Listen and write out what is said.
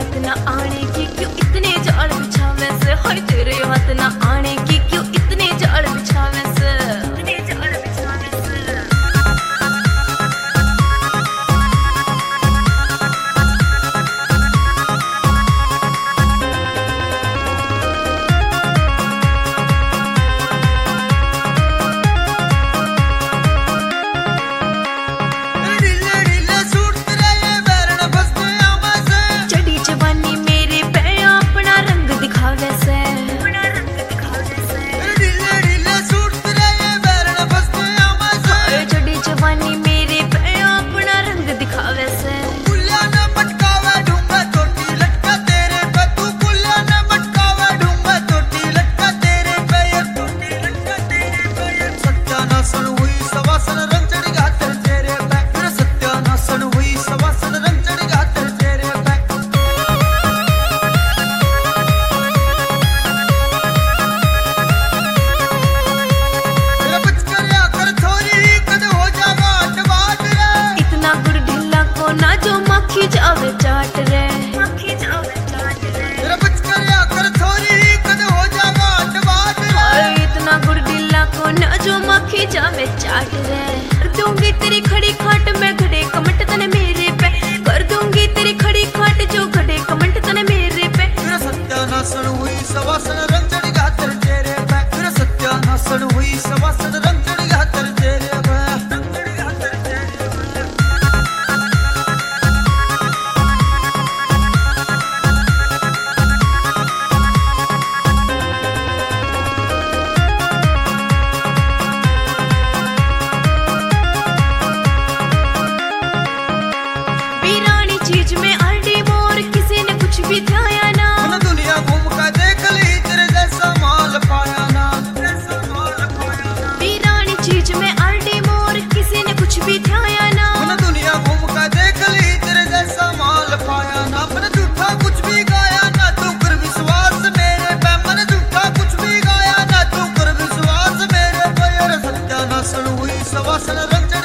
बात ना आने की क्यों इतने जाल बिछावे से, हाय तेरे बात ना आने की क्यों इतने जाल बिछावे से, इतने जाल बिछावे से। जावे चाट रे, मक्खी जावे चाट रे, तेरा कुछ कर आकर थोड़ी कद हो जावा अटवाट रे। इतना गुड़ ढीला को ना जो मक्खी जावे चाट रे। कर दूंगी तेरी खड़ी खाट में घड़े कमंट तने मेरे पे, कर दूंगी तेरी खड़ी खाट जो घड़े कमंट तने मेरे पे। तेरा सत्यानाशन हुई सवासन रंग चढ़ गया तेरे चेहरे पे, तेरा सत्यानाशन हुई सवासन रंग चढ़ गया तेरे चेहरे पे। चीज में आरडी मोर किसी ने कुछ भी ध्याया ना, मैंने दुनिया घूम कर देख ली तेरे जैसा माल पाया ना, वीरानी चीज में आरडी मोर किसी ने कुछ भी ध्याया ना, मैंने दुनिया घूम कर देख ली तेरे जैसा माल पाया ना। मैंने झूठा कुछ भी गाया ना तू कर विश्वास मेरे पे, मैंने झूठा कुछ भी गाया ना तू कर विश्वास मेरे पे। सत्यानाशन हुई सवासन रंग